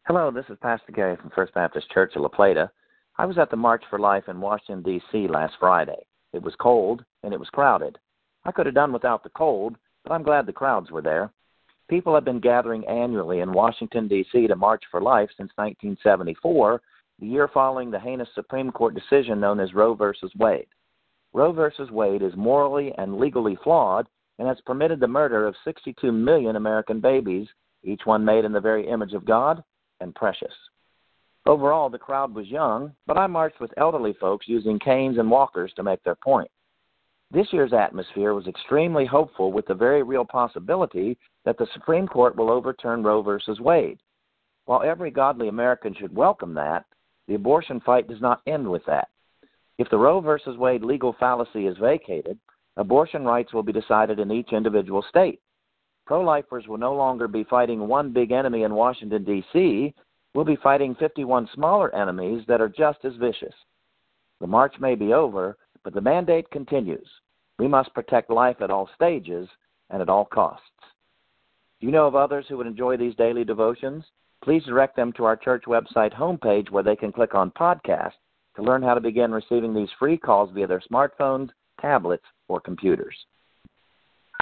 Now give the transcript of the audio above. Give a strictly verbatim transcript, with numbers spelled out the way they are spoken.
Hello, this is Pastor Gary from First Baptist Church of La Plata. I was at the March for Life in Washington, D C last Friday. It was cold, and it was crowded. I could have done without the cold, but I'm glad the crowds were there. People have been gathering annually in Washington, D C to March for Life since nineteen seventy-four, the year following the heinous Supreme Court decision known as Roe versus Wade. Roe versus Wade is morally and legally flawed and has permitted the murder of sixty-two million American babies, each one made in the very image of God and precious. Overall, the crowd was young, but I marched with elderly folks using canes and walkers to make their point. This year's atmosphere was extremely hopeful, with the very real possibility that the Supreme Court will overturn Roe versus Wade. While every godly American should welcome that, the abortion fight does not end with that. If the Roe versus Wade legal fallacy is vacated, abortion rights will be decided in each individual state. Pro-lifers will no longer be fighting one big enemy in Washington, D C We'll be fighting fifty-one smaller enemies that are just as vicious. The march may be over, but the mandate continues. We must protect life at all stages and at all costs. Do you know of others who would enjoy these daily devotions? Please direct them to our church website homepage, where they can click on podcast to learn how to begin receiving these free calls via their smartphones, tablets, or computers.